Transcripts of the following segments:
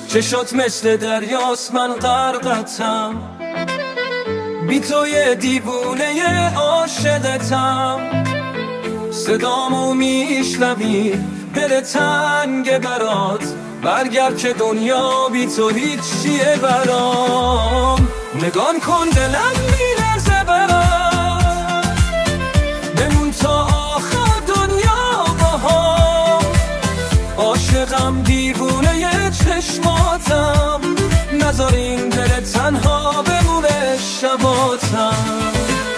چشات مثل دریاست من غرقتم، بی توی دیوونه عاشقتم. صدامو میشنوی دل تنگ برات، برگرد که دنیا بی تو هیچیه برام. نگاه کن دلم میلرزه برات، بمون تا آخر دنیا باهام. عاشقم دیوونه چشماتم، نذار این دل تنها بمونه شباتم.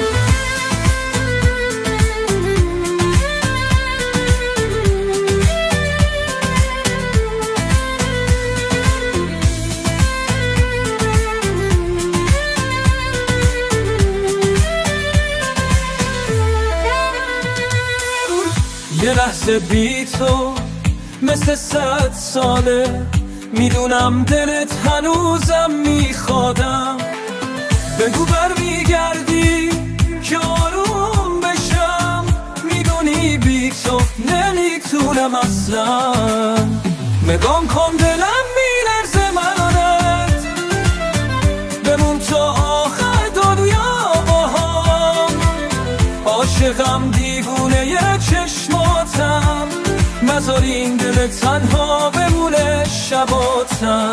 یه لحظه بی تو مثل 100 ساله، میدونم دلت هنوزم میخوادم. بگو برمیگردی که آروم بشم، میدونی بی تو نمیتونم اصلا. نگام کن دلم میلرزه منت، بمون تا آخر دنیا باهام. عاشقم دیوونه چشماتم، نذار این دل تنها بمونه شباتم.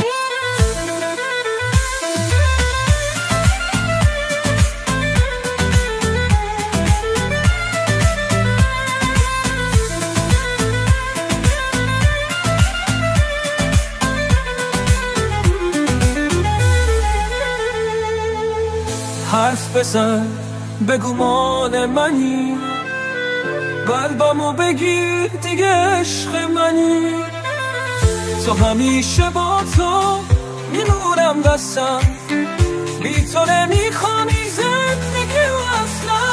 حرف بزن بگو مال منی، قلبمو بگیر دیگه عشق منی. تو همیشه با تو میمونم دستم، بی تو نمیخوام این زندگی اصلا.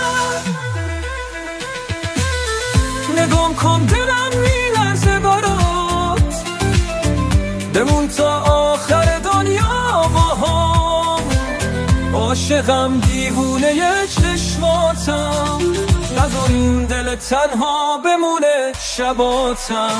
نگام کن دلم میلرزه برات، بمون تا آخر دنیا باهام. عاشقم دیوونه چشماتم، نذار این دل تنها بمونه شباتم.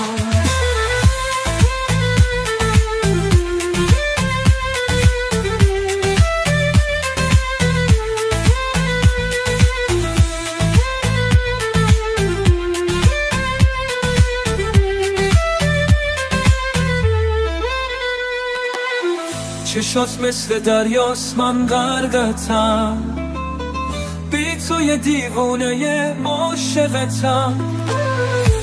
چشات مثل دریاست من غرقتم، بی توی دیوونه عاشقتم.